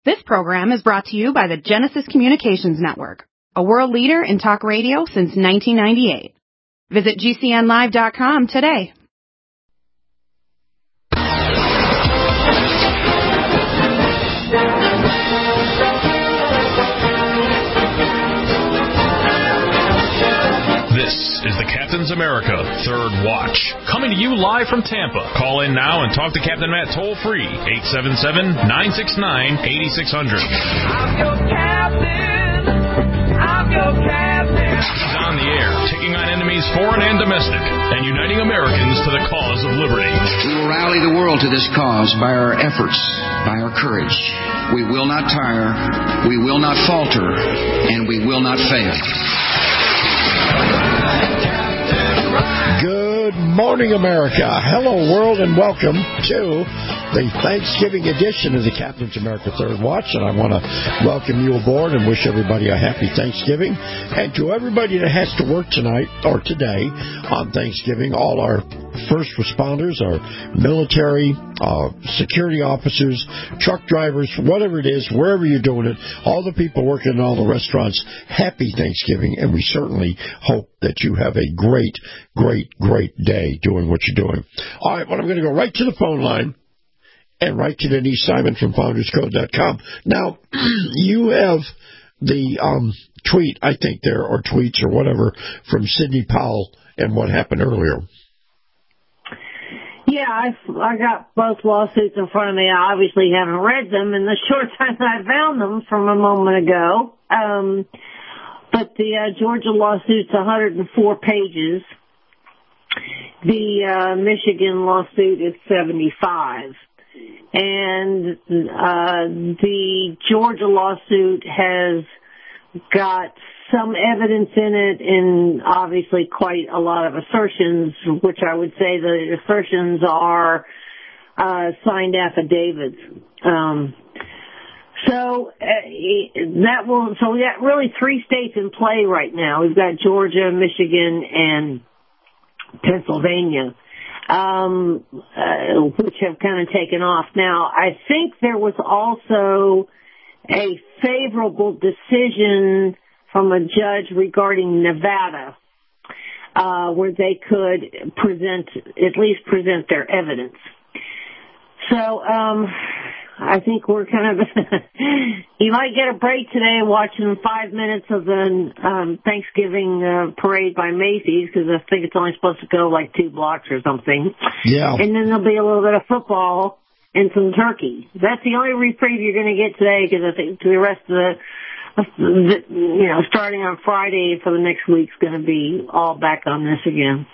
This program is brought to you by the Genesis Communications Network, a world leader in talk radio since 1998. Visit GCNlive.com today. This is the Captain's America Third Watch, coming to you live from Tampa. Call in now and talk to Captain Matt toll-free, 877-969-8600. I'm your captain. I'm your captain. He's on the air, taking on enemies foreign and domestic, and uniting Americans to the cause of liberty. We will rally the world to this cause by our efforts, by our courage. We will not tire, we will not falter, and we will not fail. Good morning, America. Hello, world, and welcome to the Thanksgiving edition of the Captain's America Third Watch. And I want to welcome you aboard and wish everybody a happy Thanksgiving. And to everybody that has to work tonight or today on Thanksgiving, all our first responders, our military, security officers, truck drivers, whatever it is, wherever you're doing it, all the people working in all the restaurants, happy Thanksgiving. And we certainly hope that you have a great, great, great day doing what you're doing. All right, well, I'm going to go right to the phone line and right to Denise Simon from FoundersCode.com. Now, you have the tweet, I think there, or tweets or whatever, from Sidney Powell and what happened earlier. Yeah, I got both lawsuits in front of me. I obviously haven't read them in the short time I found them from a moment ago. But the Georgia lawsuit's 104 pages. The Michigan lawsuit is 75. And the Georgia lawsuit has got some evidence in it and obviously quite a lot of assertions, which I would say the assertions are signed affidavits. So we got really three states in play right now. We've got Georgia, Michigan, and Pennsylvania, which have kind of taken off. Now, I think there was also a favorable decision from a judge regarding Nevada, where they could at least present their evidence. So, I think we're kind of, you might get a break today watching 5 minutes of the Thanksgiving parade by Macy's, because I think it's only supposed to go like 2 blocks or something. Yeah. And then there'll be a little bit of football and some turkey. That's the only reprieve you're going to get today, because I think the rest of starting on Friday for the next week's going to be all back on this again.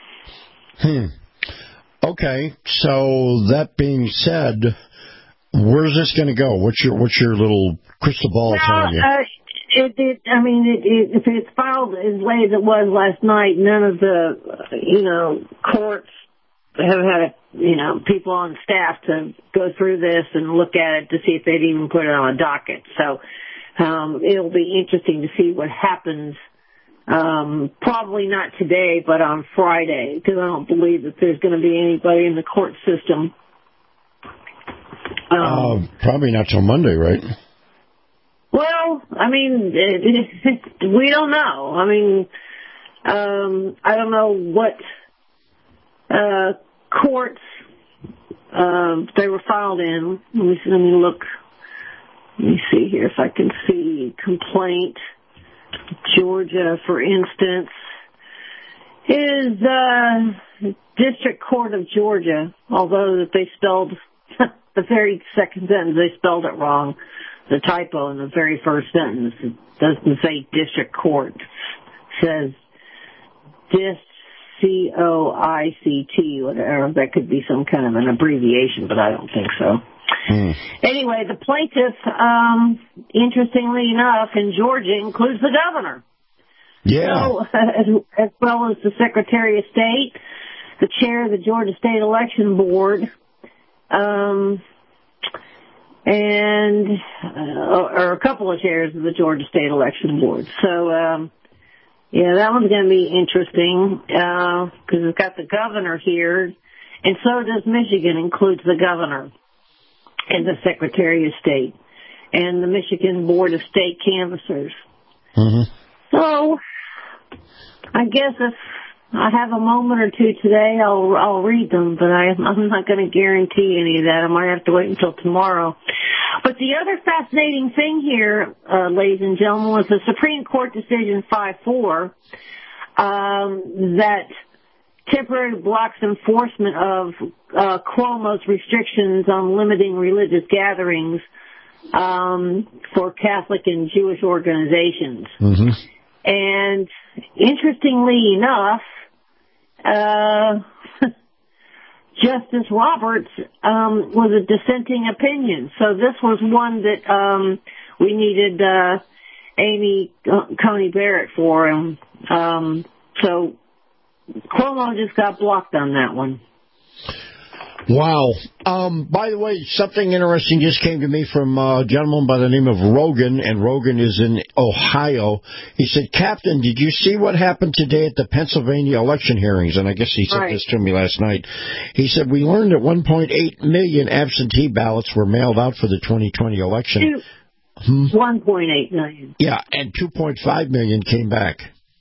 Okay, so that being said, where's this going to go? What's your little crystal ball telling you? If it's filed as late as it was last night, none of the, courts have had, people on staff to go through this and look at it to see if they'd even put it on a docket. So, it'll be interesting to see what happens. Probably not today, but on Friday, because I don't believe that there's going to be anybody in the court system. Probably not till Monday, right? Well, we don't know. I don't know what courts they were filed in. Let me look. Let me see here if I can see complaint. Georgia, for instance, is District Court of Georgia, although that they spelled the very second sentence, they spelled it wrong. The typo in the very first sentence, it doesn't say District Court. It says COICT, whatever. That could be some kind of an abbreviation, but I don't think so. Anyway, the plaintiff, interestingly enough, in Georgia includes the governor. Yeah. So, as well as the Secretary of State, the chair of the Georgia State Election Board, or a couple of chairs of the Georgia State Election Board. So, that one's going to be interesting, because it's got the governor here, and so does Michigan, includes the governor and the Secretary of State. and the Michigan Board of State Canvassers. Mm-hmm. So, I guess if I have a moment or two today, I'll read them, but I'm not going to guarantee any of that. I might have to wait until tomorrow. But the other fascinating thing here, ladies and gentlemen, was the Supreme Court decision 5-4 that temporarily blocks enforcement of Cuomo's restrictions on limiting religious gatherings for Catholic and Jewish organizations. Mm-hmm. And interestingly enough, Justice Roberts was a dissenting opinion. So this was one that we needed Amy Coney Barrett for. So Cuomo just got blocked on that one. Wow. By the way, something interesting just came to me from a gentleman by the name of Rogan, and Rogan is in Ohio. He said, Captain, did you see what happened today at the Pennsylvania election hearings? And I guess he said this to me last night. He said, we learned that 1.8 million absentee ballots were mailed out for the 2020 election. 1.8 million. Yeah, and 2.5 million came back.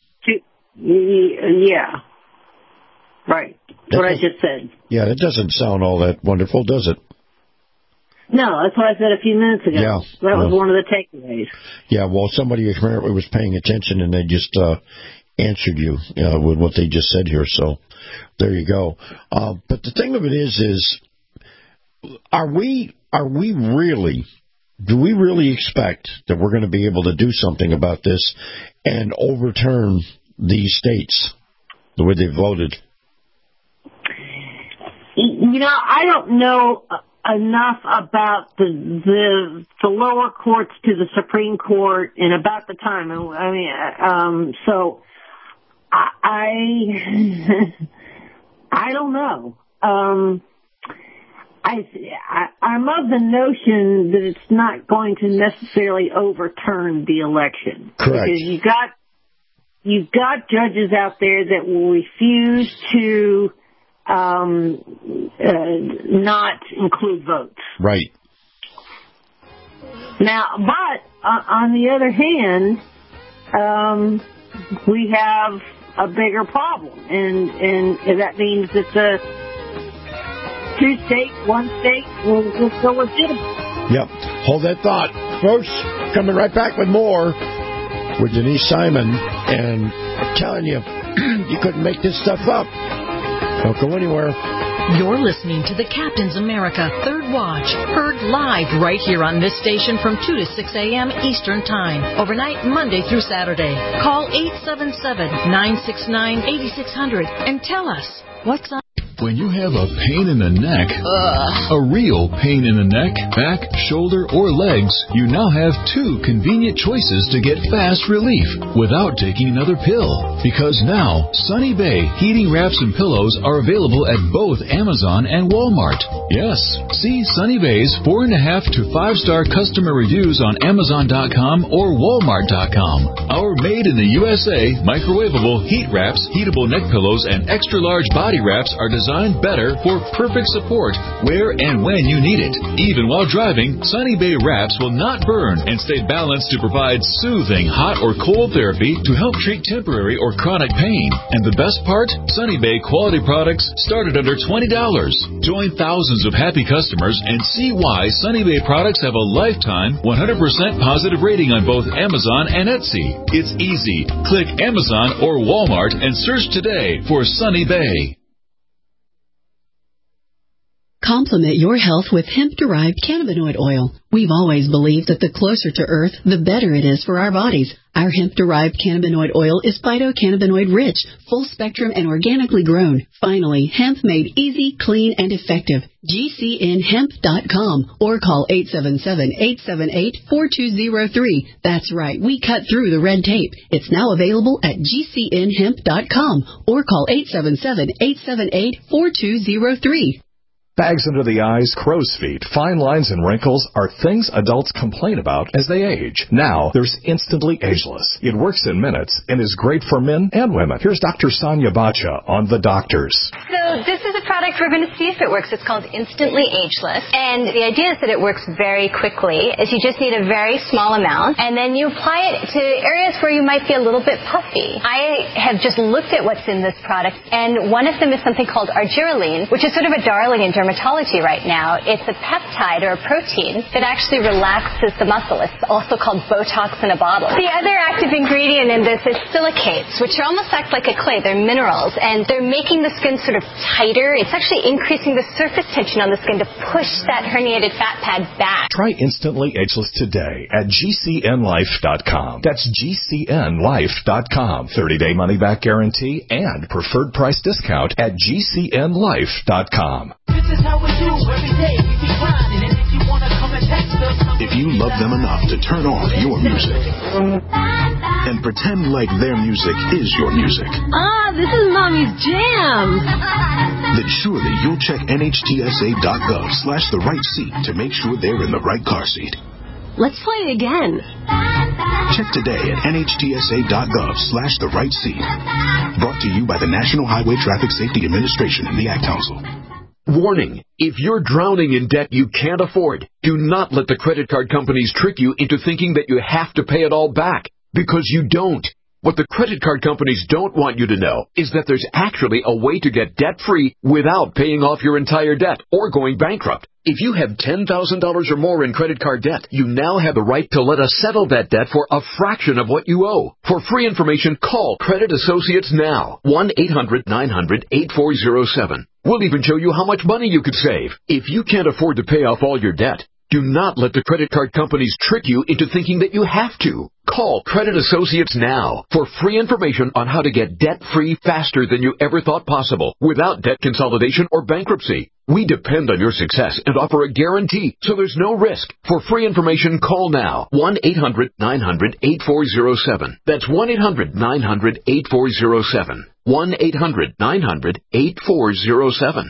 Yeah. Right. That's what I just said. Yeah, that doesn't sound all that wonderful, does it? No, that's what I said a few minutes ago. Yeah. That was one of the takeaways. Yeah, well, somebody apparently was paying attention, and they just answered you with what they just said here. So there you go. But the thing of it is do we really expect that we're going to be able to do something about this and overturn these states the way they voted? You know, I don't know enough about the lower courts to the Supreme Court and about the time. I mean, so I don't know. I'm of the notion that it's not going to necessarily overturn the election. Correct. Because you've got judges out there that will refuse to not include votes. Right. Now, but on the other hand, we have a bigger problem, and that means that the one state will still legitimate. Yep. Hold that thought, folks. Coming right back with more with Denise Simon, and I'm telling you, you couldn't make this stuff up. Don't go anywhere. You're listening to the Captain's America Third Watch, heard live right here on this station from 2 to 6 a.m. Eastern Time, overnight Monday through Saturday. Call 877-969-8600 and tell us what's on. When you have a pain in the neck, a real pain in the neck, back, shoulder, or legs, you now have two convenient choices to get fast relief without taking another pill. Because now, Sunny Bay heating wraps and pillows are available at both Amazon and Walmart. Yes, see Sunny Bay's 4.5 to 5-star customer reviews on Amazon.com or Walmart.com. Our made in the USA microwavable heat wraps, heatable neck pillows, and extra large body wraps are designed better for perfect support where and when you need it. Even while driving, Sunny Bay wraps will not burn and stay balanced to provide soothing hot or cold therapy to help treat temporary or chronic pain. And the best part? Sunny Bay quality products start at under $20. Join thousands of happy customers and see why Sunny Bay products have a lifetime 100% positive rating on both Amazon and Etsy. It's easy. Click Amazon or Walmart and search today for Sunny Bay. Complement your health with hemp-derived cannabinoid oil. We've always believed that the closer to Earth, the better it is for our bodies. Our hemp-derived cannabinoid oil is phytocannabinoid-rich, full-spectrum, and organically grown. Finally, hemp made easy, clean, and effective. GCNhemp.com or call 877-878-4203. That's right, we cut through the red tape. It's now available at GCNhemp.com or call 877-878-4203. Bags under the eyes, crow's feet, fine lines, and wrinkles are things adults complain about as they age. Now, there's Instantly Ageless. It works in minutes and is great for men and women. Here's Dr. Sonia Bacha on The Doctors. So this is a product, we're going to see if it works. It's called Instantly Ageless. And the idea is that it works very quickly, is you just need a very small amount, and then you apply it to areas where you might be a little bit puffy. I have just looked at what's in this product, and one of them is something called argireline, which is sort of a darling in dermatology right now. It's a peptide or a protein that actually relaxes the muscle. It's also called Botox in a bottle. The other active ingredient in this is silicates, which almost act like a clay. They're minerals, and they're making the skin sort of tighter. It's actually increasing the surface tension on the skin to push that herniated fat pad back. Try Instantly Ageless today at GCNlife.com. That's GCNlife.com. 30-day money-back guarantee and preferred price discount at GCNlife.com. This is how we do every day. We be grinding, and if you wanna come and text us, if you love them enough to turn off your music and pretend like their music is your music, this is Mommy's jam, then surely you'll check NHTSA.gov/the right seat to make sure they're in the right car seat. Let's play it again. Check today at NHTSA.gov/the right seat. Brought to you by the National Highway Traffic Safety Administration and the Ad Council. Warning, if you're drowning in debt you can't afford, do not let the credit card companies trick you into thinking that you have to pay it all back, because you don't. What the credit card companies don't want you to know is that there's actually a way to get debt-free without paying off your entire debt or going bankrupt. If you have $10,000 or more in credit card debt, you now have the right to let us settle that debt for a fraction of what you owe. For free information, call Credit Associates now. 1-800-900-8407. We'll even show you how much money you could save. If you can't afford to pay off all your debt, do not let the credit card companies trick you into thinking that you have to. Call Credit Associates now for free information on how to get debt-free faster than you ever thought possible without debt consolidation or bankruptcy. We depend on your success and offer a guarantee, so there's no risk. For free information, call now. 1-800-900-8407. That's 1-800-900-8407. 1-800-900-8407.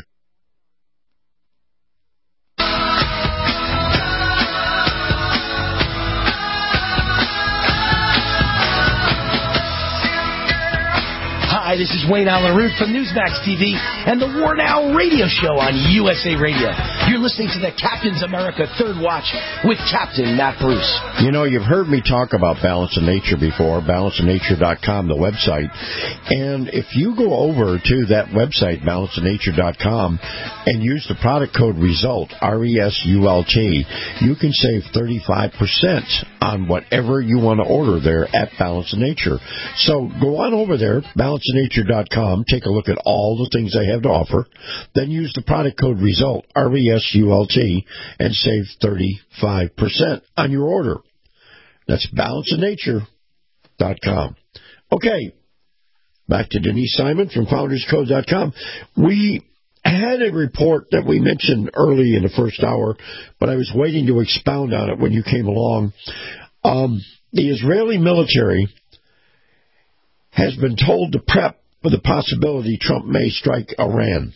Hi, this is Wayne Allen Root from Newsmax TV and the War Now radio show on USA Radio. You're listening to the Captain's America Third Watch with Captain Matt Bruce. You know, you've heard me talk about Balance of Nature before, balanceofnature.com, the website. And if you go over to that website, balanceofnature.com, and use the product code RESULT, RESULT, you can save 35% on whatever you want to order there at Balance of Nature. So go on over there, balanceofnature.com, take a look at all the things they have to offer, then use the product code RESULT, RESULT, and save 35% on your order. That's balanceofnature.com. Okay, back to Denise Simon from FoundersCode.com. We had a report that we mentioned early in the first hour, but I was waiting to expound on it when you came along. The Israeli military has been told to prep for the possibility Trump may strike Iran.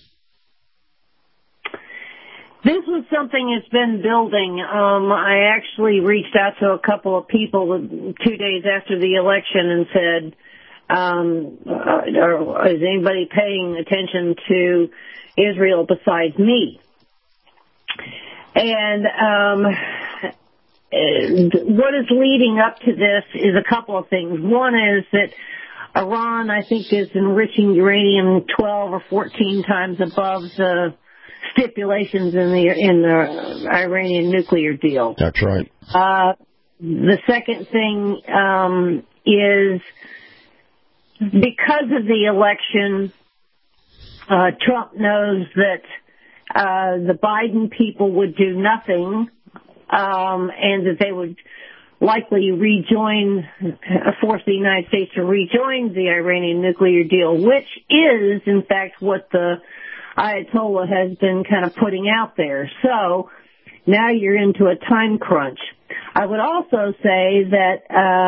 This was something that's been building. I actually reached out to a couple of people 2 days after the election and said, is anybody paying attention to Israel besides me? And what is leading up to this is a couple of things. One is that Iran, I think, is enriching uranium 12 or 14 times above the stipulations in the Iranian nuclear deal. That's right. The second thing is because of the election, Trump knows that the Biden people would do nothing, and that they would likely force the United States to rejoin the Iranian nuclear deal, which is, in fact, what the Ayatollah has been kind of putting out there. So now you're into a time crunch. I would also say that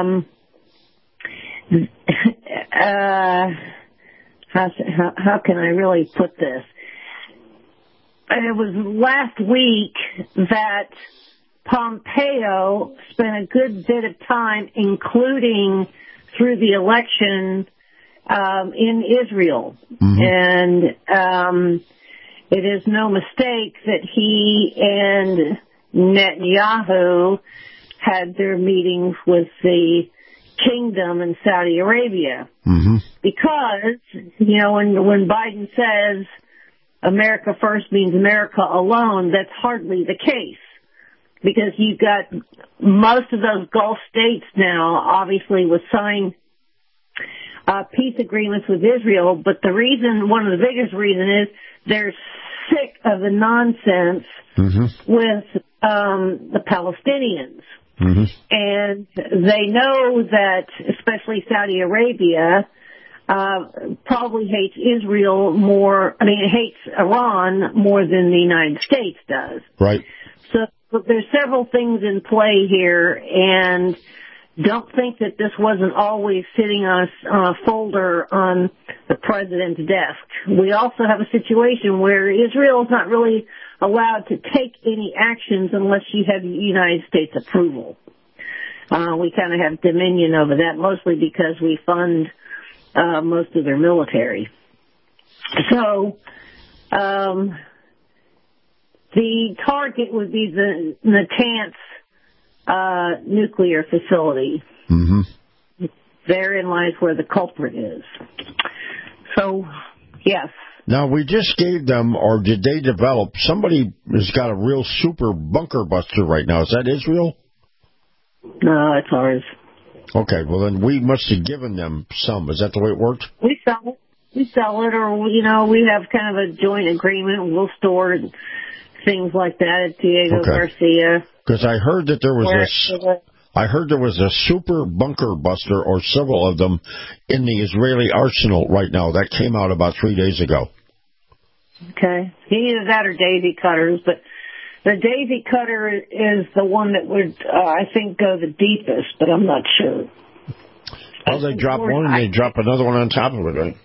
how can I really put this? It was last week that Pompeo spent a good bit of time, including through the election, in Israel. Mm-hmm. And it is no mistake that he and Netanyahu had their meetings with the kingdom in Saudi Arabia. Mm-hmm. Because, you know, when Biden says America first means America alone, that's hardly the case. Because you've got most of those Gulf states now, obviously, with signed peace agreements with Israel, but one of the biggest reasons is they're sick of the nonsense with the Palestinians. Mm-hmm. And they know that, especially Saudi Arabia, probably hates hates Iran more than the United States does. Right. So there's several things in play here, and don't think that this wasn't always sitting on a folder on the president's desk. We also have a situation where Israel is not really allowed to take any actions unless you have United States approval. We kind of have dominion over that, mostly because we fund most of their military. So the target would be the Natanz nuclear facility. Mm-hmm. Therein lies where the culprit is. So, yes. Now, we just gave them, or did they develop, somebody has got a real super bunker buster right now. Is that Israel? No, it's ours. Okay, well then we must have given them some. Is that the way it worked? We sell it. Or, you know, we have kind of a joint agreement. We'll store things like that at Diego Garcia. Because I heard that there was a super bunker buster, or several of them, in the Israeli arsenal right now. That came out about 3 days ago. Okay. Either that or daisy cutters, but the daisy cutter is the one that would, I think, go the deepest, but I'm not sure. Well, they drop one and they drop another one on top of it, right?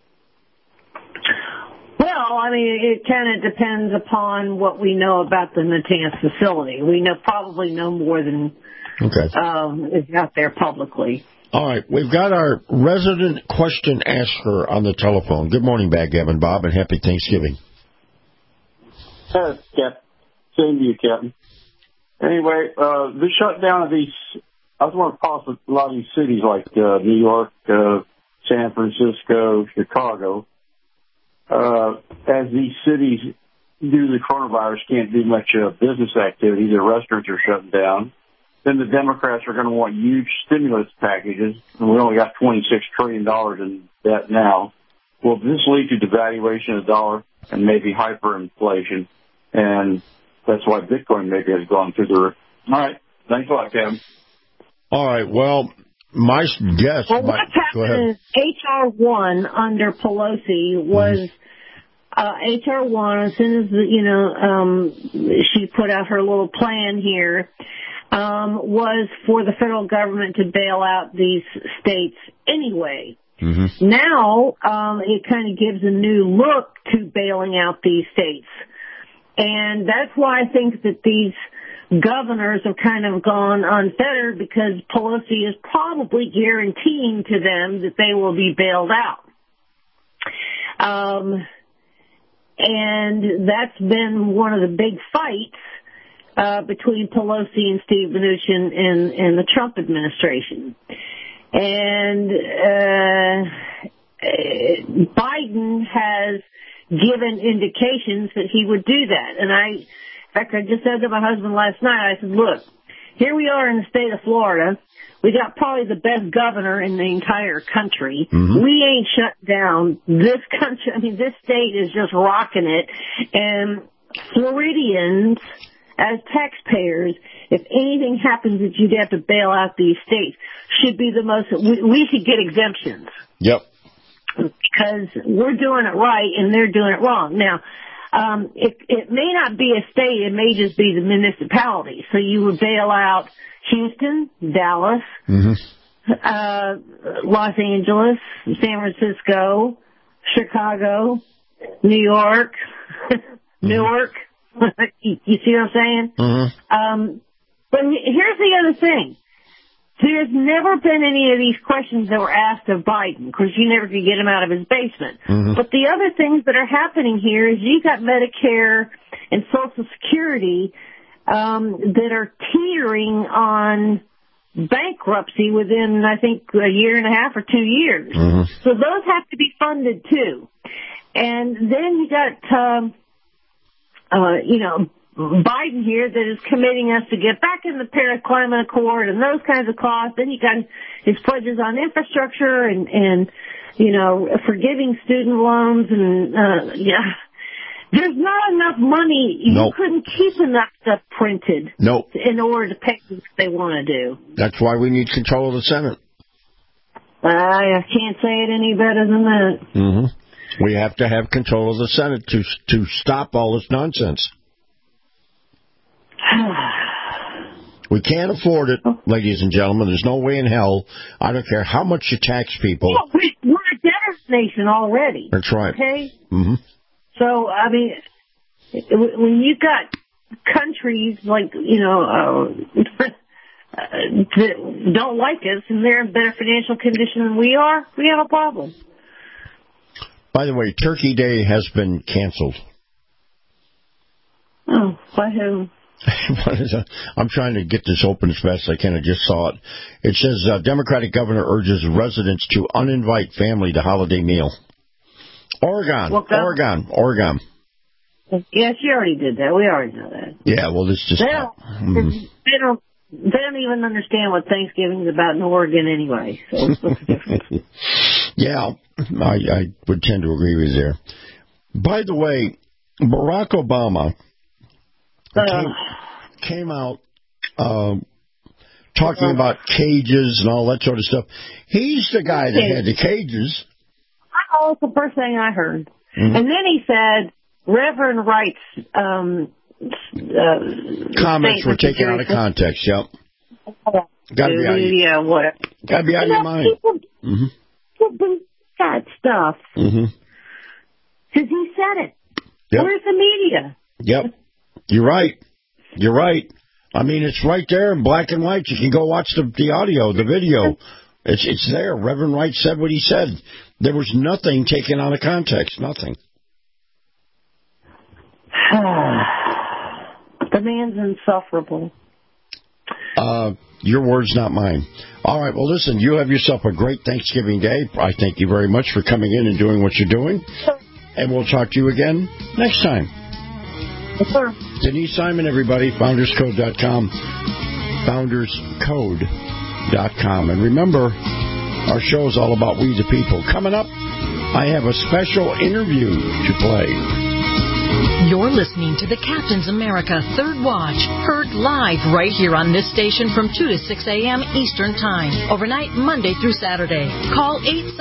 Well, I mean, it kind of depends upon what we know about the Natanz facility. We probably know more than is out there publicly. All right, we've got our resident question asker on the telephone. Good morning, Backgammon Bob, and happy Thanksgiving. Captain. Same to you, Captain. Anyway, the shutdown of these, I was wondering possibly a lot of these cities like New York, San Francisco, Chicago, as these cities, due to the coronavirus, can't do much business activity. Their restaurants are shutting down. Then the Democrats are going to want huge stimulus packages, and we only got $26 trillion in debt now. Will this lead to devaluation of the dollar and maybe hyperinflation? And that's why Bitcoin maybe has gone through the roof. All right. Thanks a lot, Kevin. All right. Well, my guess. Well, what's happened is H.R. 1 under Pelosi was H.R. 1, as soon as, she put out her little plan here, was for the federal government to bail out these states anyway. Mm-hmm. Now, it kind of gives a new look to bailing out these states. And that's why I think that these governors have kind of gone unfettered, because Pelosi is probably guaranteeing to them that they will be bailed out. And that's been one of the big fights between Pelosi and Steve Mnuchin and the Trump administration. And Biden has given indications that he would do that. And in fact, I just said to my husband last night, I said, look, here we are in the state of Florida. We got probably the best governor in the entire country. Mm-hmm. We ain't shut down this country. I mean, this state is just rocking it. And Floridians, as taxpayers, if anything happens that you'd have to bail out these states, should be the most, we should get exemptions. Yep. Because we're doing it right and they're doing it wrong. Now, it may not be a state, it may just be the municipality. So you would bail out Houston, Dallas, Los Angeles, San Francisco, Chicago, New York, Newark. You see what I'm saying? Mm-hmm. But here's the other thing. There's never been any of these questions that were asked of Biden, because you never could get him out of his basement. Mm-hmm. But the other things that are happening here is you got Medicare and Social Security that are teetering on bankruptcy within, I think, a year and a half or 2 years. Mm-hmm. So those have to be funded too. And then you got, Biden here that is committing us to get back in the Paris Climate Accord and those kinds of costs. Then you got his pledges on infrastructure and forgiving student loans and, There's not enough money. You couldn't keep enough stuff printed in order to pay what they want to do. That's why we need control of the Senate. I can't say it any better than that. Mm-hmm. We have to have control of the Senate to stop all this nonsense. We can't afford it, ladies and gentlemen. There's no way in hell. I don't care how much you tax people. Well, we're a debtor's nation already. That's right. Okay? Mm-hmm. So, I mean, when you've got countries like, that don't like us and they're in better financial condition than we are, we have a problem. By the way, Turkey Day has been canceled. Oh, by who? I'm trying to get this open as fast as I can. I just saw it. It says, Democratic governor urges residents to uninvite family to holiday meal. Oregon. Yes, you already did that. We already know that. Yeah, well, this just... They don't even understand what Thanksgiving is about in Oregon anyway. So what's the difference? Yeah, I would tend to agree with you there. By the way, Barack Obama came out talking about cages and all that sort of stuff. He's the guy that had the cages. Oh, it's the first thing I heard. Mm-hmm. And then he said Reverend Wright's comments were taken out of context. Yep. Gotta be out of your mind. People believe that stuff. Mm-hmm. Because he said it. Yep. Where's the media? Yep. You're right. I mean, it's right there in black and white. You can go watch the audio, the video. It's there. Reverend Wright said what he said. There was nothing taken out of context. Nothing. The man's insufferable. Your words, not mine. All right, well, listen, you have yourself a great Thanksgiving Day. I thank you very much for coming in and doing what you're doing. And we'll talk to you again next time. Yes, sir. Denise Simon, everybody, founderscode.com. Founderscode.com. And remember, our show is all about we the people. Coming up, I have a special interview to play. You're listening to the Captain's America Third Watch, heard live right here on this station from 2 to 6 a.m. Eastern Time, overnight Monday through Saturday. Call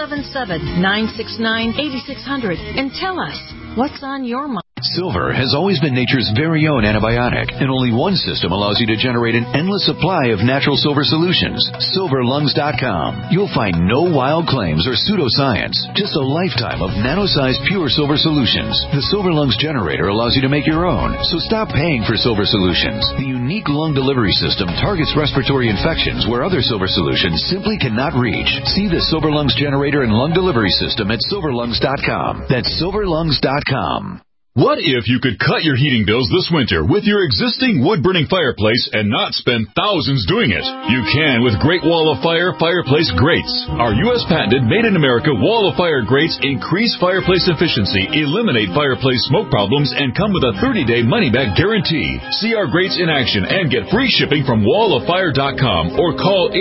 877-969-8600 and tell us what's on your mind. Silver has always been nature's very own antibiotic, and only one system allows you to generate an endless supply of natural silver solutions. SilverLungs.com. You'll find no wild claims or pseudoscience, just a lifetime of nano-sized pure silver solutions. The Silver Lungs generator allows you to make your own, so stop paying for silver solutions. The unique lung delivery system targets respiratory infections where other silver solutions simply cannot reach. See the Silver Lungs generator and lung delivery system at SilverLungs.com. That's SilverLungs.com. What if you could cut your heating bills this winter with your existing wood-burning fireplace and not spend thousands doing it? You can with Great Wall of Fire fireplace grates. Our U.S. patented made-in-America Wall of Fire grates increase fireplace efficiency, eliminate fireplace smoke problems, and come with a 30-day money-back guarantee. See our grates in action and get free shipping from walloffire.com or call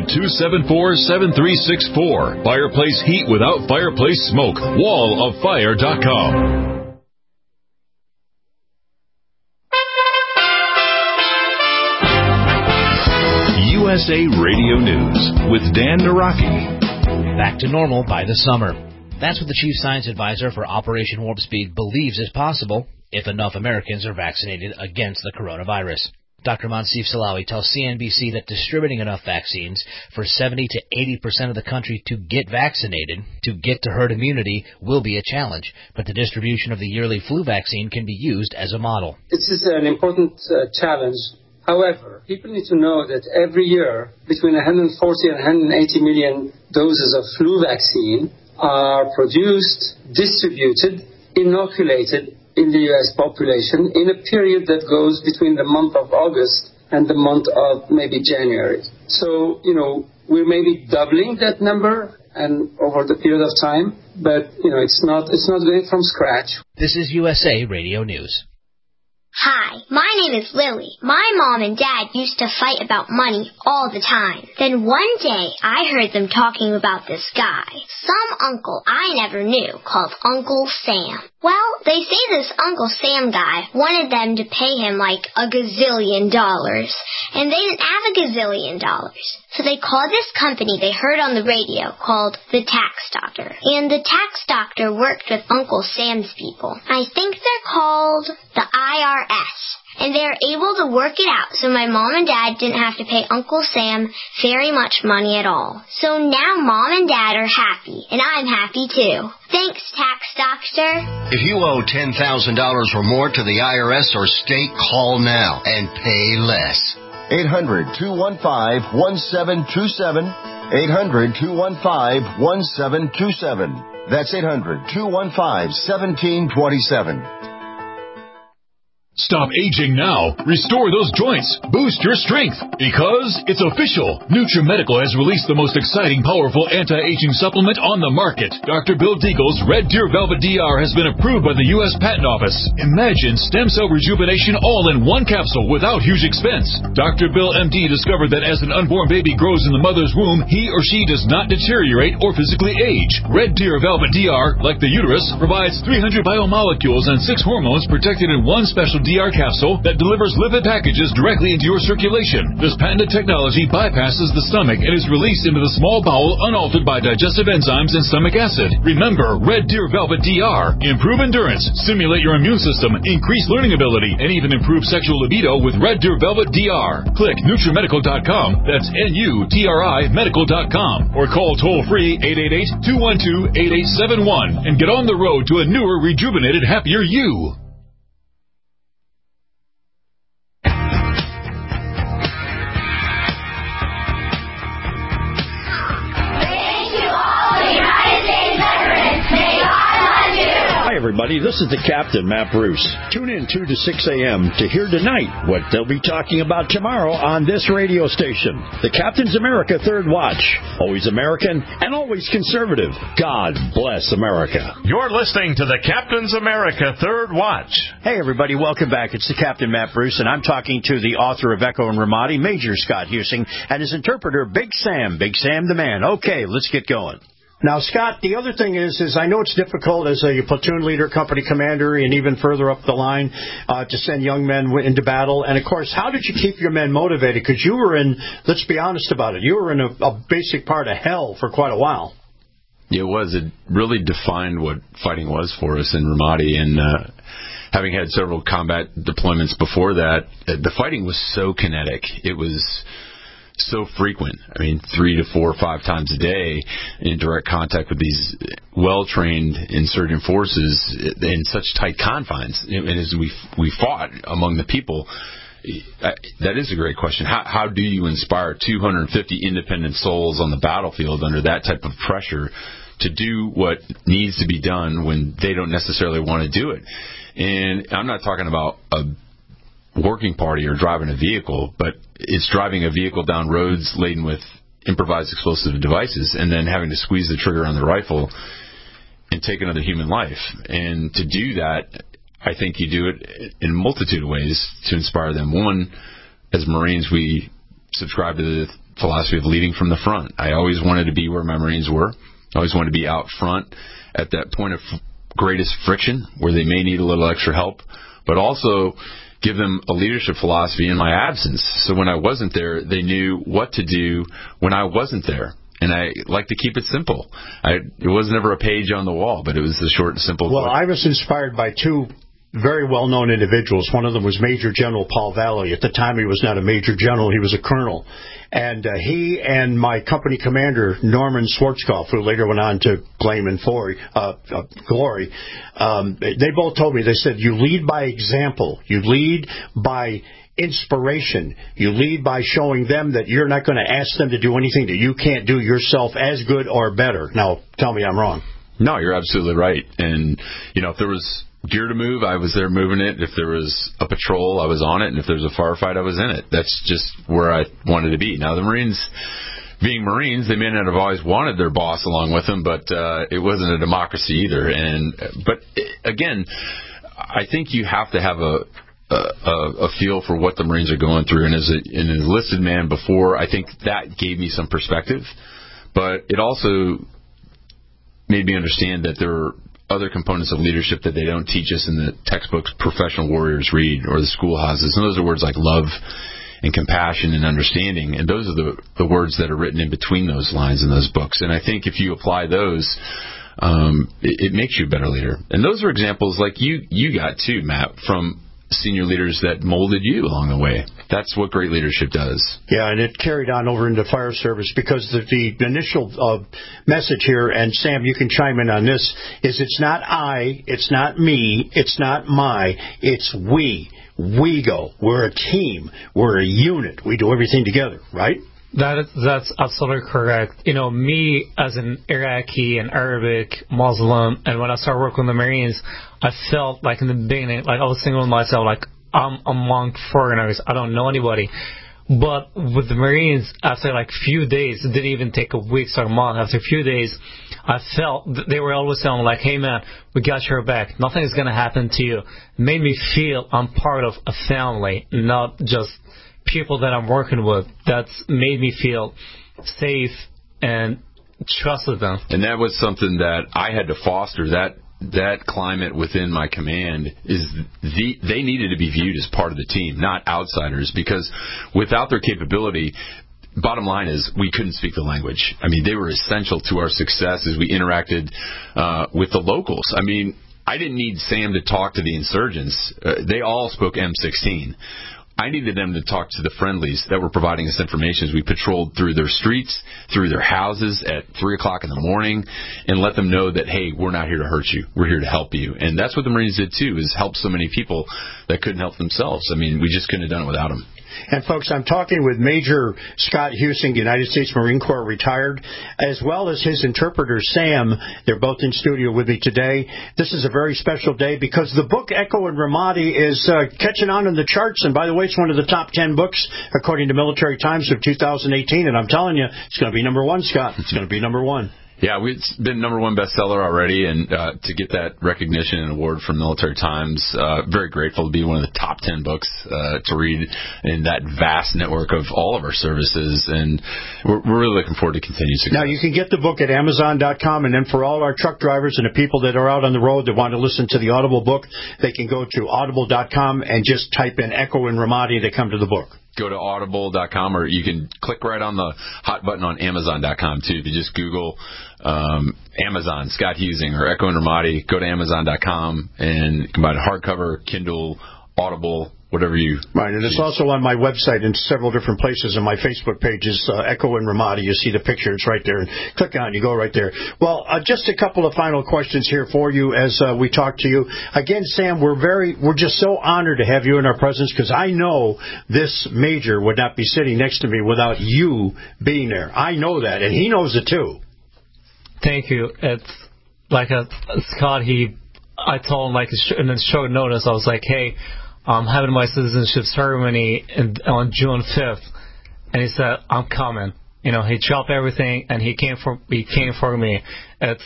800-274-7364. Fireplace heat without fireplace smoke. walloffire.com. USA Radio News with Dan Naraki. Back to normal by the summer. That's what the Chief Science Advisor for Operation Warp Speed believes is possible if enough Americans are vaccinated against the coronavirus. Dr. Monsif Salawi tells CNBC that distributing enough vaccines for 70 to 80% of the country to get vaccinated, to get to herd immunity, will be a challenge. But the distribution of the yearly flu vaccine can be used as a model. This is an important challenge. However, people need to know that every year, between 140 and 180 million doses of flu vaccine are produced, distributed, inoculated in the U.S. population in a period that goes between the month of August and the month of maybe January. So, we're maybe doubling that number and over the period of time, but, it's not going from scratch. This is USA Radio News. Hi, my name is Lily. My mom and dad used to fight about money all the time. Then one day, I heard them talking about this guy, some uncle I never knew, called Uncle Sam. Well, they say this Uncle Sam guy wanted them to pay him like $1 gazillion, and they didn't have $1 gazillion. So they called this company they heard on the radio called the Tax Doctor. And the Tax Doctor worked with Uncle Sam's people. I think they're called the IRS. And they were able to work it out so my mom and dad didn't have to pay Uncle Sam very much money at all. So now mom and dad are happy, and I'm happy too. Thanks, Tax Doctor. If you owe $10,000 or more to the IRS or state, call now and pay less. 800-215-1727. 800-215-1727. That's 800-215-1727. Stop aging now. Restore those joints. Boost your strength. Because it's official. NutriMedical has released the most exciting, powerful anti-aging supplement on the market. Dr. Bill Deagle's Red Deer Velvet DR has been approved by the U.S. Patent Office. Imagine stem cell rejuvenation all in one capsule without huge expense. Dr. Bill MD discovered that as an unborn baby grows in the mother's womb, he or she does not deteriorate or physically age. Red Deer Velvet DR, like the uterus, provides 300 biomolecules and 6 hormones protected in one special DR capsule that delivers lipid packages directly into your circulation. This patented technology bypasses the stomach and is released into the small bowel unaltered by digestive enzymes and stomach acid. Remember, Red Deer Velvet DR. Improve endurance, stimulate your immune system, increase learning ability, and even improve sexual libido with Red Deer Velvet DR. Click NutriMedical.com. That's NUTRI Medical.com. Or call toll-free 888-212-8871 and get on the road to a newer, rejuvenated, happier you. Everybody, this is the Captain, Matt Bruce. Tune in 2 to 6 a.m. to hear tonight what they'll be talking about tomorrow on this radio station. The Captain's America Third Watch. Always American and always conservative. God bless America. You're listening to the Captain's America Third Watch. Hey, everybody, welcome back. It's the Captain, Matt Bruce, and I'm talking to the author of Echo and Ramadi, Major Scott Husing, and his interpreter, Big Sam the Man. Okay, let's get going. Now, Scott, the other thing is I know it's difficult as a platoon leader, company commander, and even further up the line to send young men into battle. And, of course, how did you keep your men motivated? Because you were in, let's be honest about it, you were in a basic part of hell for quite a while. It was. It really defined what fighting was for us in Ramadi. And having had several combat deployments before that, the fighting was so kinetic. It was so frequent. I mean, 3 to 4 or 5 times a day in direct contact with these well-trained insurgent forces in such tight confines. And as we fought among the people, that is a great question. How do you inspire 250 independent souls on the battlefield under that type of pressure to do what needs to be done when they don't necessarily want to do it? And I'm not talking about a working party or driving a vehicle, but it's driving a vehicle down roads laden with improvised explosive devices and then having to squeeze the trigger on the rifle and take another human life. And to do that, I think you do it in a multitude of ways to inspire them. One, as Marines, we subscribe to the philosophy of leading from the front. I always wanted to be where my Marines were. I always wanted to be out front at that point of greatest friction where they may need a little extra help, but also give them a leadership philosophy in my absence. So when I wasn't there, they knew what to do when I wasn't there. And I like to keep it simple. It was never a page on the wall, but it was the short and simple. Well, I was inspired by 2 very well-known individuals. One of them was Major General Paul Valley. At the time, he was not a major general. He was a colonel. And he and my company commander, Norman Schwarzkopf, who later went on to claim in glory, they both told me, they said, you lead by example. You lead by inspiration. You lead by showing them that you're not going to ask them to do anything that you can't do yourself as good or better. Now, tell me I'm wrong. No, you're absolutely right. And, if there was gear to move, I was there moving it. If there was a patrol, I was on it. And if there was a firefight, I was in it. That's just where I wanted to be. Now, the Marines, being Marines, they may not have always wanted their boss along with them, but it wasn't a democracy either. But again, I think you have to have a feel for what the Marines are going through. And as an enlisted man before, I think that gave me some perspective. But it also made me understand that there are other components of leadership that they don't teach us in the textbooks professional warriors read or the schoolhouses. And those are words like love and compassion and understanding. And those are the words that are written in between those lines in those books. And I think if you apply those, it makes you a better leader. And those are examples like you got too, Matt, from senior leaders that molded you along the way. That's what great leadership does. Yeah, and it carried on over into fire service because the initial message here, and Sam, you can chime in on this, is it's not I, it's not me, it's not my, it's we. We go. We're a team. We're a unit. We do everything together, right? That's absolutely correct. Me as an Iraqi and Arabic Muslim, and when I started working with the Marines, I felt like in the beginning, like I was thinking with myself, like I'm among foreigners. I don't know anybody. But with the Marines, after like few days, it didn't even take a week or a month. After a few days, I felt they were always telling me, like, hey man, we got your back. Nothing is going to happen to you. It made me feel I'm part of a family, not just people that I'm working with. That's made me feel safe and trusted them. And that was something that I had to foster. That climate within my command is they needed to be viewed as part of the team, not outsiders, because without their capability, bottom line is we couldn't speak the language. I mean, they were essential to our success as we interacted with the locals. I mean, I didn't need Sam to talk to the insurgents. They all spoke M16. I needed them to talk to the friendlies that were providing us information as we patrolled through their streets, through their houses at 3 o'clock in the morning, and let them know that, hey, we're not here to hurt you. We're here to help you. And that's what the Marines did, too, is help so many people that couldn't help themselves. I mean, we just couldn't have done it without them. And, folks, I'm talking with Major Scott Huesing, United States Marine Corps retired, as well as his interpreter, Sam. They're both in studio with me today. This is a very special day because the book Echo and Ramadi is catching on in the charts. And, by the way, it's one of the top 10 books, according to Military Times of 2018. And I'm telling you, it's going to be number one, Scott. It's going to be number one. Yeah, it's been number one bestseller already, and to get that recognition and award from Military Times, very grateful to be one of the top 10 books to read in that vast network of all of our services, and we're really looking forward to continued success. Now, you can get the book at Amazon.com, and then for all our truck drivers and the people that are out on the road that want to listen to the Audible book, they can go to Audible.com and just type in Echo and Ramadi to come to the book. Go to Audible.com, or you can click right on the hot button on Amazon.com, too. If you just Google Amazon, Scott Huesing, or Echo and Ramadi, go to Amazon.com and you can buy it hardcover, Kindle, Audible, whatever you... Right, and it's also on my website in several different places. On my Facebook page is Echo and Ramadi. You see the picture. It's right there. And click on it. You go right there. Well, just a couple of final questions here for you as we talk to you. Again, Sam, we're just so honored to have you in our presence because I know this major would not be sitting next to me without you being there. I know that, and he knows it too. Thank you. It's like Scott, I told him like in a short notice, I was like, hey, I'm having my citizenship ceremony on June 5th, and he said, I'm coming. He dropped everything and he came for me. It's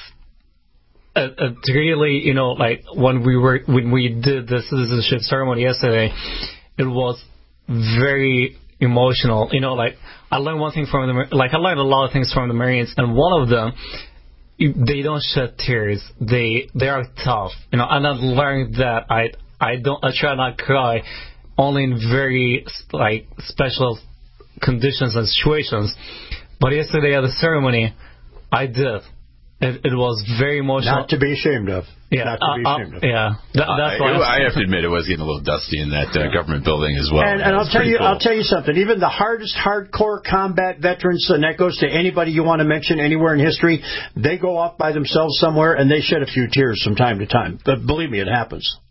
really, like when we did the citizenship ceremony yesterday, it was very emotional. Like I learned one thing I learned a lot of things from the Marines, and one of them, they don't shed tears. They are tough. And I learned that I try not to cry, only in very special conditions and situations. But yesterday at the ceremony, I did. It was very emotional. Not to be ashamed of. Yeah, not to be ashamed of. Yeah, that's why I have to admit it was getting a little dusty in that government building as well. And I'll tell you something. Even the hardest hardcore combat veterans, and that goes to anybody you want to mention anywhere in history, they go off by themselves somewhere and they shed a few tears from time to time. But believe me, it happens.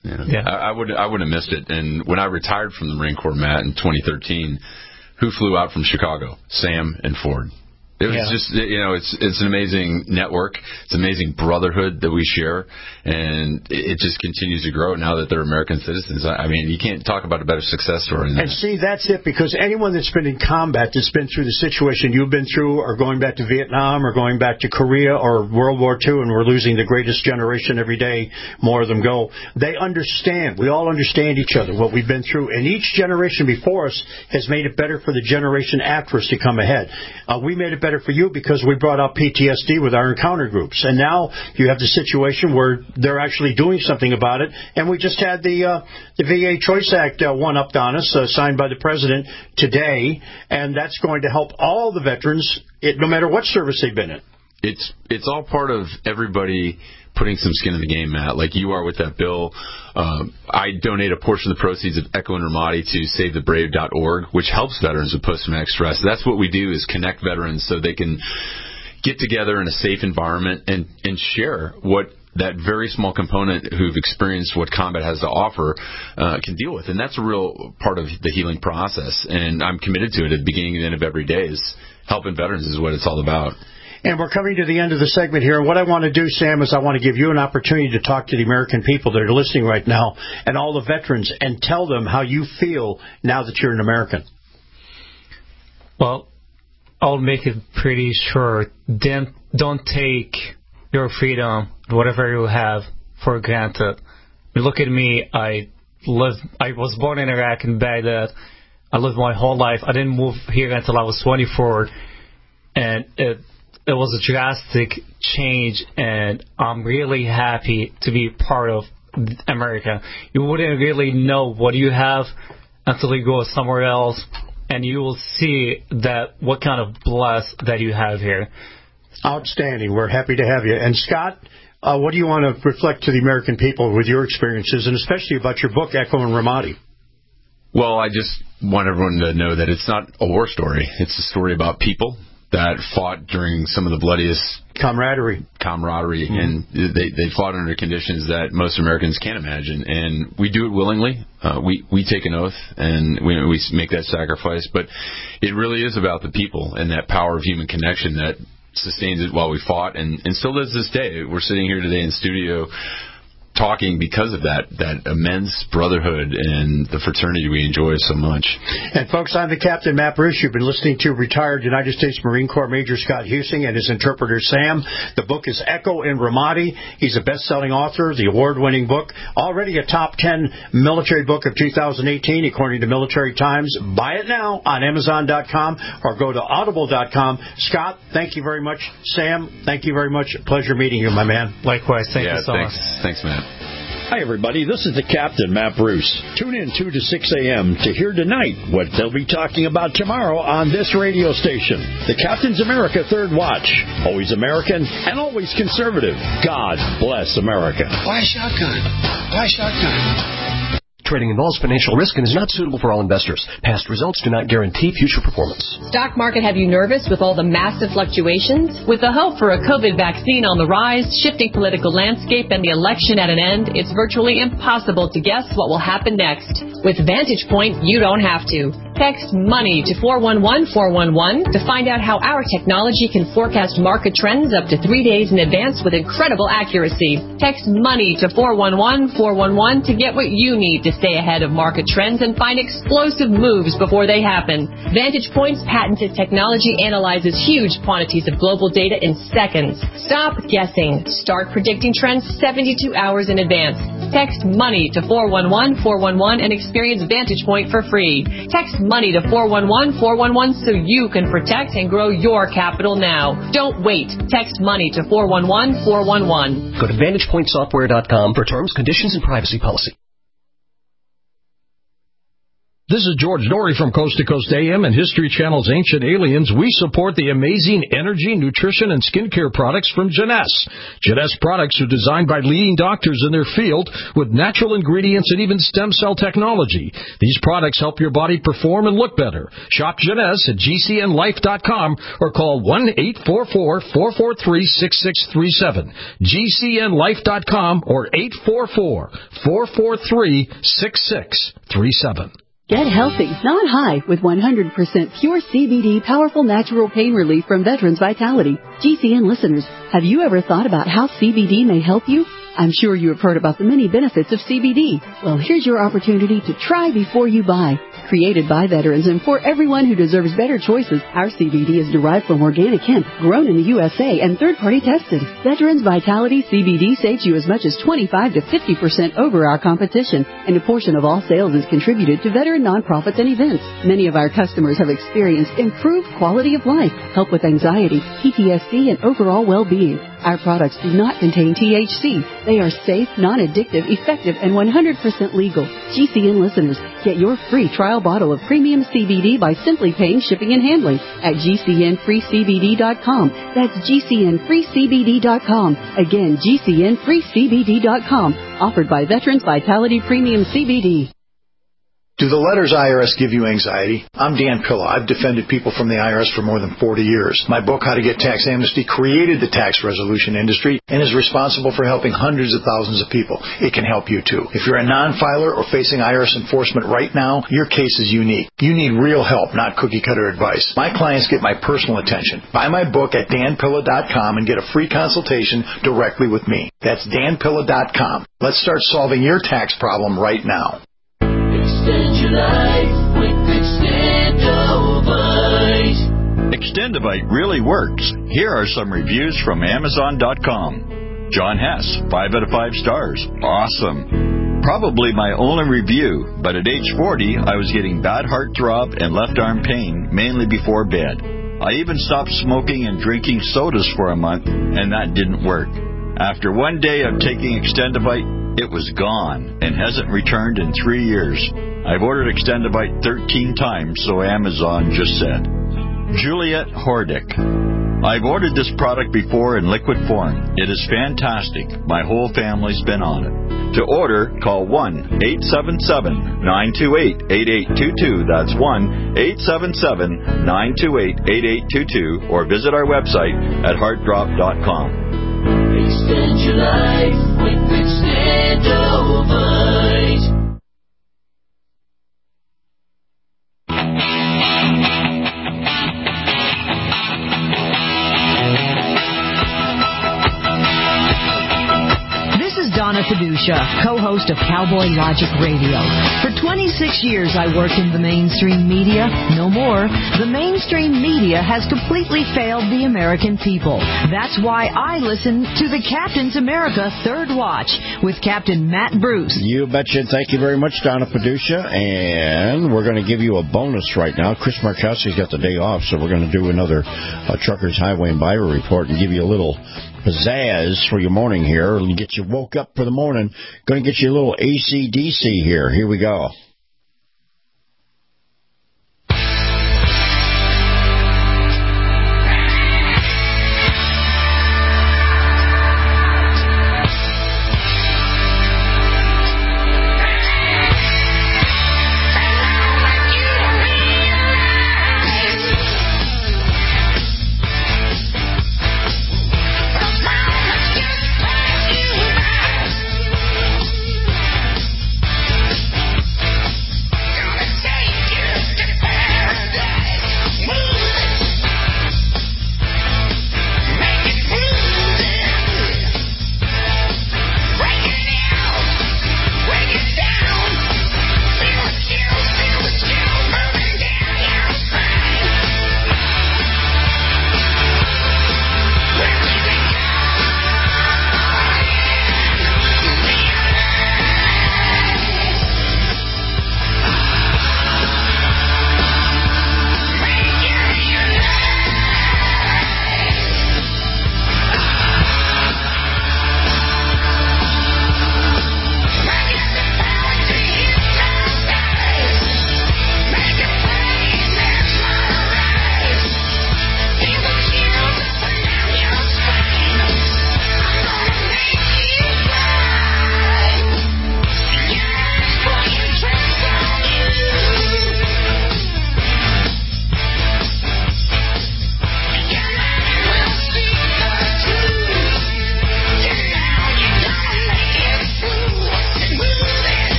Yeah. I would have missed it. And when I retired from the Marine Corps, Matt, in 2013, who flew out from Chicago? Sam and Ford. It was just, it's an amazing network. It's an amazing brotherhood that we share, and it just continues to grow now that they're American citizens. I mean, you can't talk about a better success story than that. And see, that's it, because anyone that's been in combat, that's been through the situation you've been through, or going back to Vietnam, or going back to Korea, or World War II, and we're losing the greatest generation every day, more of them go, they understand. We all understand each other, what we've been through, and each generation before us has made it better for the generation after us to come ahead. We made it better for you because we brought out PTSD with our encounter groups, and now you have the situation where they're actually doing something about it. And we just had the VA Choice Act one upped on us, signed by the president today, and that's going to help all the veterans, no matter what service they've been in. It's all part of everybody putting some skin in the game, Matt, like you are with that bill. I donate a portion of the proceeds of Echo and Ramadi to SaveTheBrave.org, which helps veterans with post-traumatic stress. That's what we do, is connect veterans so they can get together in a safe environment and share what that very small component who've experienced what combat has to offer can deal with. And that's a real part of the healing process. And I'm committed to it at the beginning and end of every day. Is helping veterans is what it's all about. And we're coming to the end of the segment here. And what I want to do, Sam, is I want to give you an opportunity to talk to the American people that are listening right now and all the veterans and tell them how you feel now that you're an American. Well, I'll make it pretty short. Don't take your freedom, whatever you have, for granted. Look at me. I was born in Iraq, in Baghdad. I lived my whole life. I didn't move here until I was 24. And it was a drastic change, and I'm really happy to be part of America. You wouldn't really know what you have until you go somewhere else, and you will see that what kind of bless that you have here. Outstanding. We're happy to have you. And Scott, what do you want to reflect to the American people with your experiences, and especially about your book, Echo and Ramadi? Well, I just want everyone to know that it's not a war story. It's a story about people that fought during some of the bloodiest camaraderie, and they fought under conditions that most Americans can't imagine. And we do it willingly. We take an oath, and we make that sacrifice. But it really is about the people and that power of human connection that sustains it while we fought, and still does this day. We're sitting here today in studio talking because of that immense brotherhood and the fraternity we enjoy so much. And folks, I'm the Captain Matt Bruce. You've been listening to retired United States Marine Corps Major Scott Husing and his interpreter Sam. The book is Echo and Ramadi. He's a best-selling author, the award-winning book, already a top 10 military book of 2018 according to Military Times. Buy it now on Amazon.com or go to Audible.com. Scott, thank you very much. Sam, thank you very much. Pleasure meeting you, my man. Likewise. Thank you so much. Thanks, Matt. Hi, everybody. This is the Captain, Matt Bruce. Tune in 2 to 6 a.m. to hear tonight what they'll be talking about tomorrow on this radio station. The Captain's America Third Watch. Always American and always conservative. God bless America. Why shotgun? Why shotgun? Trading involves financial risk and is not suitable for all investors. Past results do not guarantee future performance. Stock market have you nervous with all the massive fluctuations? With the hope for a COVID vaccine on the rise, shifting political landscape, and the election at an end, it's virtually impossible to guess what will happen next. With Vantage Point, you don't have to. Text MONEY to 411411 to find out how our technology can forecast market trends up to 3 days in advance with incredible accuracy. Text MONEY to 411411 to get what you need to stay ahead of market trends and find explosive moves before they happen. Vantage Point's patented technology analyzes huge quantities of global data in seconds. Stop guessing. Start predicting trends 72 hours in advance. Text MONEY to 411411 and experience Vantage Point for free. Text MONEY to 411411 so you can protect and grow your capital now. Don't wait. Text MONEY to 411411. Go to VantagePointSoftware.com for terms, conditions, and privacy policy. This is George Norrie from Coast to Coast AM and History Channel's Ancient Aliens. We support the amazing energy, nutrition, and skincare products from Jeunesse. Jeunesse products are designed by leading doctors in their field with natural ingredients and even stem cell technology. These products help your body perform and look better. Shop Jeunesse at GCNlife.com or call 1-844-443-6637. GCNlife.com or 844-443-6637. Get healthy, not high, with 100% pure CBD powerful natural pain relief from Veterans Vitality. GCN listeners, have you ever thought about how CBD may help you? I'm sure you have heard about the many benefits of CBD. Well, here's your opportunity to try before you buy. Created by veterans and for everyone who deserves better choices, our CBD is derived from organic hemp, grown in the USA, and third-party tested. Veterans Vitality CBD saves you as much as 25 to 50% over our competition, and a portion of all sales is contributed to veteran nonprofits and events. Many of our customers have experienced improved quality of life, help with anxiety, PTSD, and overall well-being. Our products do not contain THC. They are safe, non-addictive, effective, and 100% legal. GCN listeners, get your free trial bottle of premium CBD by simply paying shipping and handling at GCNFreeCBD.com. That's GCNFreeCBD.com. Again, GCNFreeCBD.com. Offered by Veterans Vitality Premium CBD. Do the letters IRS give you anxiety? I'm Dan Pilla. I've defended people from the IRS for more than 40 years. My book, How to Get Tax Amnesty, created the tax resolution industry and is responsible for helping hundreds of thousands of people. It can help you, too. If you're a non-filer or facing IRS enforcement right now, your case is unique. You need real help, not cookie-cutter advice. My clients get my personal attention. Buy my book at danpilla.com and get a free consultation directly with me. That's danpilla.com. Let's start solving your tax problem right now. Extend your life with Extendovite. Extendovite really works. Here are some reviews from Amazon.com. John Hess, 5 out of 5 stars. Awesome. Probably my only review, but at age 40, I was getting bad heart throb and left arm pain, mainly before bed. I even stopped smoking and drinking sodas for a month, and that didn't work. After one day of taking Extendovite, it was gone and hasn't returned in 3 years. I've ordered Extendovite 13 times, so Amazon just said. Juliet Hordick. I've ordered this product before in liquid form. It is fantastic. My whole family's been on it. To order, call 1-877-928-8822. That's 1-877-928-8822. Or visit our website at heartdrop.com. Extend your life with Extendovite. Donna Fiducia, co-host of Cowboy Logic Radio. For 26 years, I worked in the mainstream media. No more. The mainstream media has completely failed the American people. That's why I listen to the Captain's America Third Watch with Captain Matt Bruce. You betcha. Thank you very much, Donna Fiducia. And we're going to give you a bonus right now. Chris Markowski's got the day off, so we're going to do another Truckers Highway and Byway report and give you a little pizzazz for your morning here and get you woke up for the morning. Going to get you a little AC/DC here. Here we go.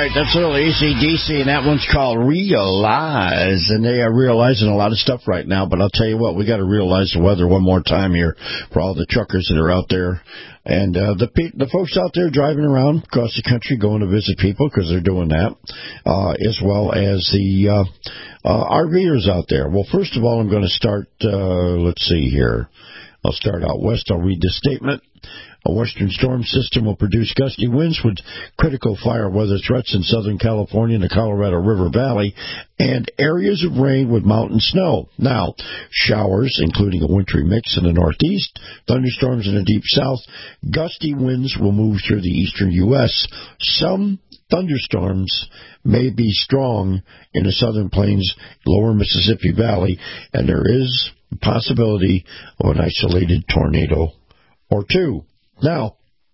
right, that's a little AC/DC, and that one's called Realize. And they are realizing a lot of stuff right now, but I'll tell you what, we got to realize the weather one more time here for all the truckers that are out there. And the folks out there driving around across the country going to visit people, because they're doing that, as well as the RVers out there. Well, first of all, I'm going to start, let's see here. I'll start out west. I'll read this statement. A western storm system will produce gusty winds with critical fire weather threats in Southern California and the Colorado River Valley, and areas of rain with mountain snow. Now, showers, including a wintry mix in the northeast, thunderstorms in the deep south, gusty winds will move through the eastern U.S. Some thunderstorms may be strong in the southern plains, lower Mississippi Valley, and there is a possibility of an isolated tornado or two. Now,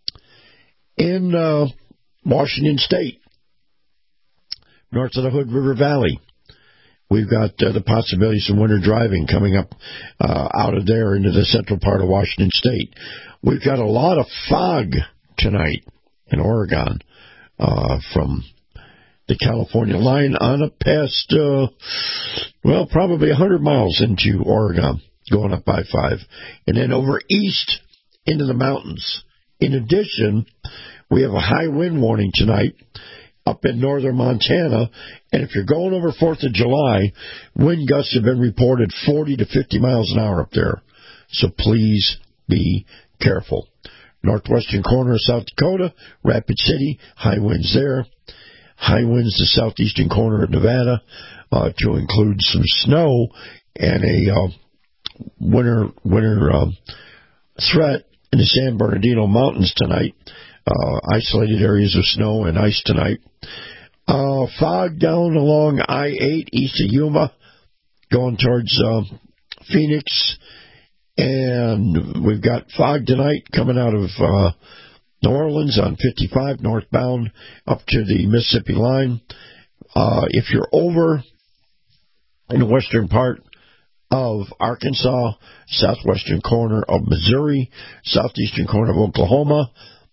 in Washington State, north of the Hood River Valley, we've got the possibility of some winter driving coming up out of there into the central part of Washington State. We've got a lot of fog tonight in Oregon from the California line on up past, probably 100 miles into Oregon, going up by 5, and then over east into the mountains. In addition, we have a high wind warning tonight up in northern Montana, and if you're going over 4th of July, wind gusts have been reported 40 to 50 miles an hour up there. So please be careful. Northwestern corner of South Dakota, Rapid City, high winds there. High winds the southeastern corner of Nevada, to include some snow and a winter threat in the San Bernardino Mountains tonight. Isolated areas of snow and ice tonight. Fog down along I-8 east of Yuma, going towards Phoenix. And we've got fog tonight coming out of New Orleans on 55 northbound up to the Mississippi line. If you're over in the western part of Arkansas, southwestern corner of Missouri, southeastern corner of Oklahoma,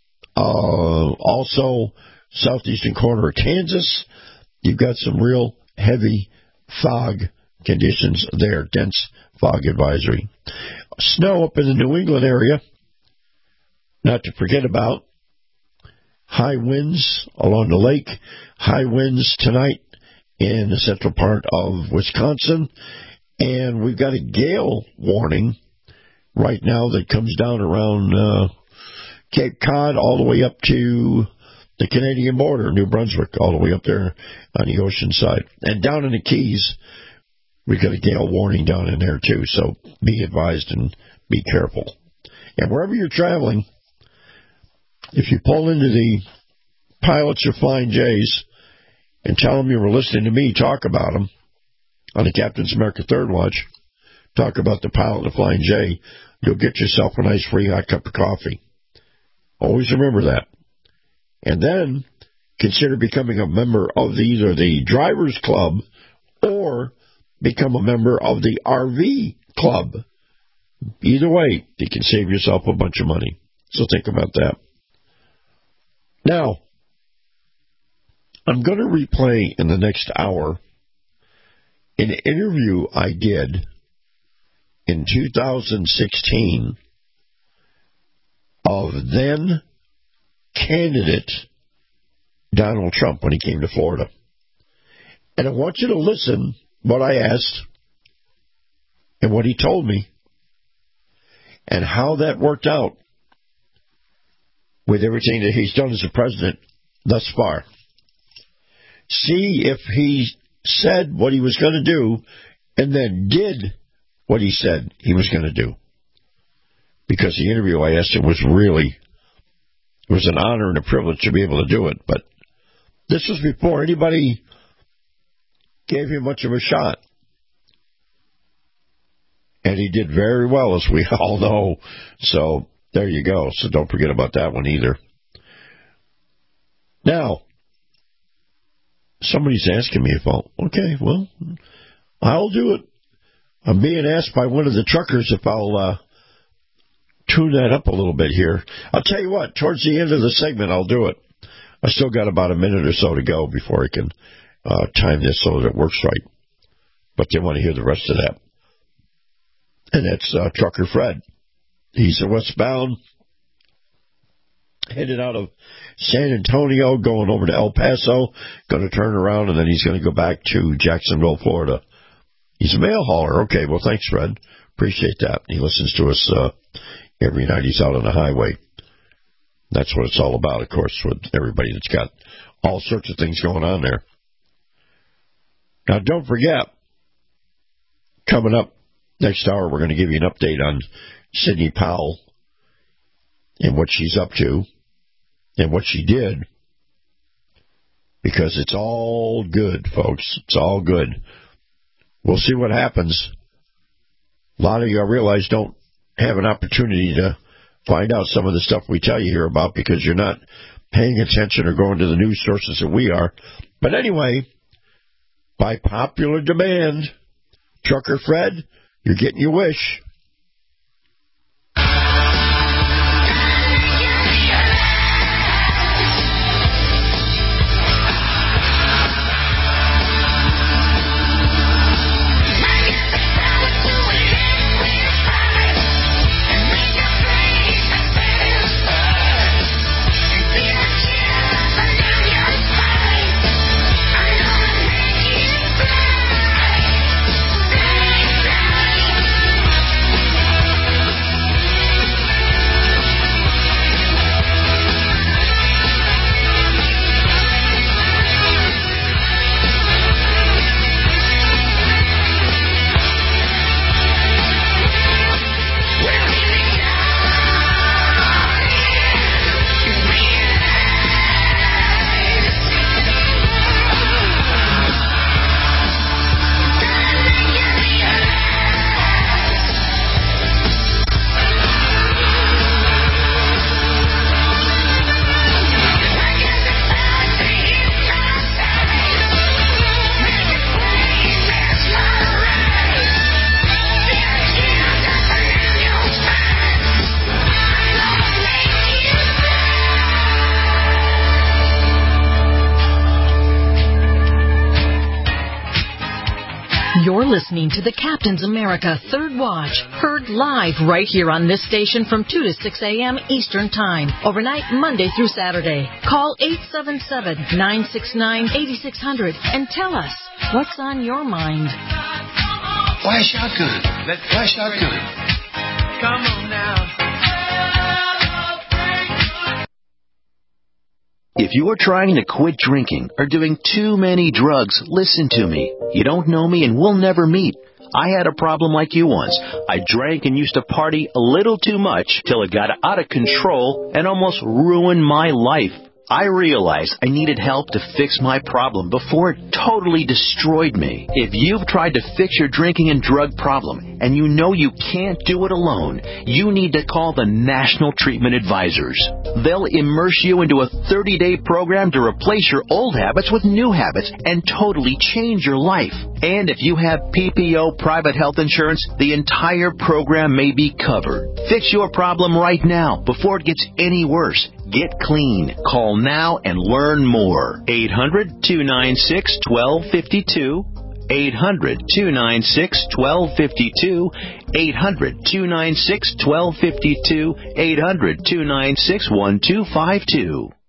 also southeastern corner of Kansas, you've got some real heavy fog conditions there, dense fog advisory. Snow up in the New England area, not to forget about. High winds along the lake, high winds tonight in the central part of Wisconsin. And we've got a gale warning right now that comes down around Cape Cod all the way up to the Canadian border, New Brunswick, all the way up there on the ocean side. And down in the Keys, we've got a gale warning down in there too. So be advised and be careful. And wherever you're traveling, if you pull into the pilots of Flying J's and tell them you were listening to me talk about them on the Captain's America Third Watch, talk about the pilot of Flying J, you'll get yourself a nice free hot cup of coffee. Always remember that. And then consider becoming a member of either the Drivers Club or become a member of the RV Club. Either way, you can save yourself a bunch of money. So think about that. Now, I'm going to replay in the next hour an interview I did in 2016 of then candidate Donald Trump when he came to Florida. And I want you to listen what I asked and what he told me and how that worked out with everything that he's done as a president thus far. See if he said what he was going to do and then did what he said he was going to do. Because the interview I asked him was really, it was an honor and a privilege to be able to do it. But this was before anybody gave him much of a shot. And he did very well, as we all know. So there you go. So don't forget about that one either. Now, somebody's asking me if I'll do it. I'm being asked by one of the truckers if I'll tune that up a little bit here. I'll tell you what, towards the end of the segment, I'll do it. I still got about a minute or so to go before I can time this so that it works right. But they want to hear the rest of that. And that's Trucker Fred. He's westbound, headed out of San Antonio, going over to El Paso, going to turn around, and then he's going to go back to Jacksonville, Florida. He's a mail hauler. Okay, well, thanks, Fred. Appreciate that. He listens to us every night he's out on the highway. That's what it's all about, of course, with everybody that's got all sorts of things going on there. Now, don't forget, coming up next hour, we're going to give you an update on Sidney Powell and what she's up to and what she did, because it's all good, folks. It's all good. We'll see what happens. A lot of you, I realize, don't have an opportunity to find out some of the stuff we tell you here about because you're not paying attention or going to the news sources that we are. But anyway, by popular demand, Trucker Fred, you're getting your wish. You're listening to the Captain's America Third Watch, heard live right here on this station from 2 to 6 a.m. Eastern Time, overnight Monday through Saturday. Call 877-969-8600 and tell us what's on your mind. Why shotgun? Why shotgun? Come on now. If you are trying to quit drinking or doing too many drugs, listen to me. You don't know me and we'll never meet. I had a problem like you once. I drank and used to party a little too much till it got out of control and almost ruined my life. I realized I needed help to fix my problem before it totally destroyed me. If you've tried to fix your drinking and drug problem and you know you can't do it alone, you need to call the National Treatment Advisors. They'll immerse you into a 30-day program to replace your old habits with new habits and totally change your life. And if you have PPO private health insurance, the entire program may be covered. Fix your problem right now before it gets any worse. Get clean. Call now and learn more. 800-296-1252. 800-296-1252. 800-296-1252. 800-296-1252.